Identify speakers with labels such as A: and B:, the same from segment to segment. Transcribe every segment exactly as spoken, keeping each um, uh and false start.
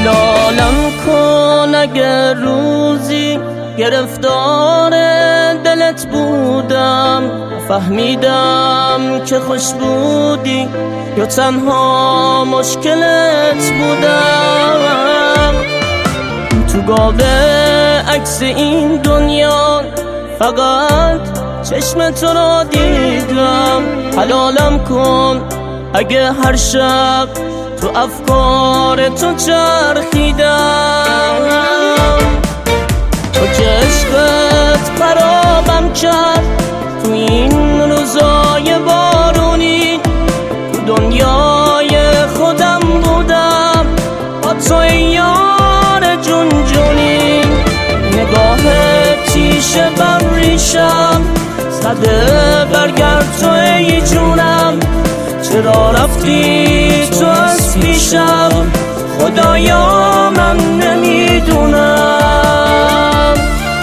A: حلالم کن اگر روزی گرفتار دلت بودم، فهمیدم که خوش بودی یا تنها مشکلت بودم. تو گاوه عکس این دنیا فقط چشم تو را دیدم. حلالم کن اگه هر شب تو افکار تو چرخیدم. تو که عشقت خرابم کرد تو این روزای بارونی. تو دنیای خودم بودم با تو یار جون جونی. نگاهت تیشه بر ریشم زده برگرد تو ای جونم. چرا رفتی تو از پیشم خدایا من نمیدونم.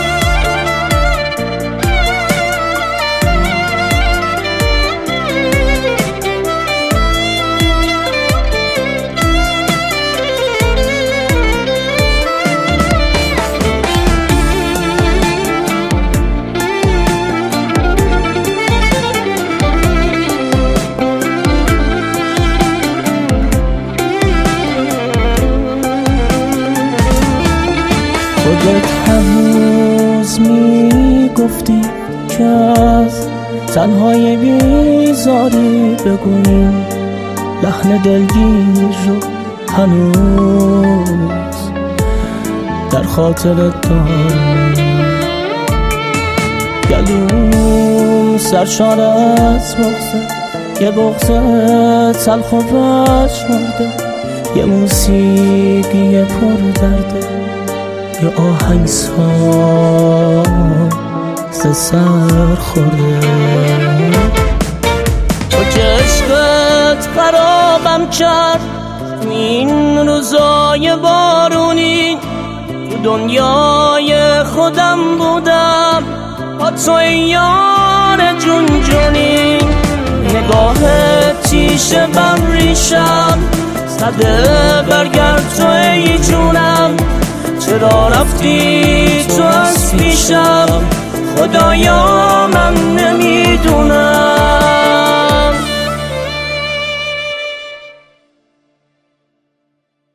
B: خودت هنوز میگفتی که از تنهای بیزاری بگویی. لحن دلگیر رو هنوز در خاطرت دارم. گلوم سرشار از بغضه، یه بغضه تلخ و بشمرده. یه موسیقی پر درده، یه آهنگساز سر خورده.
A: تو که عشقت خرابم کرد تو این روزای بارونی. تو دنیای خودم بودم با تو یار جون جونی. نگاهت تیشه بر ریشم زده برگرد تو ای جونم. چرا رفتی تو از پیشم خدایا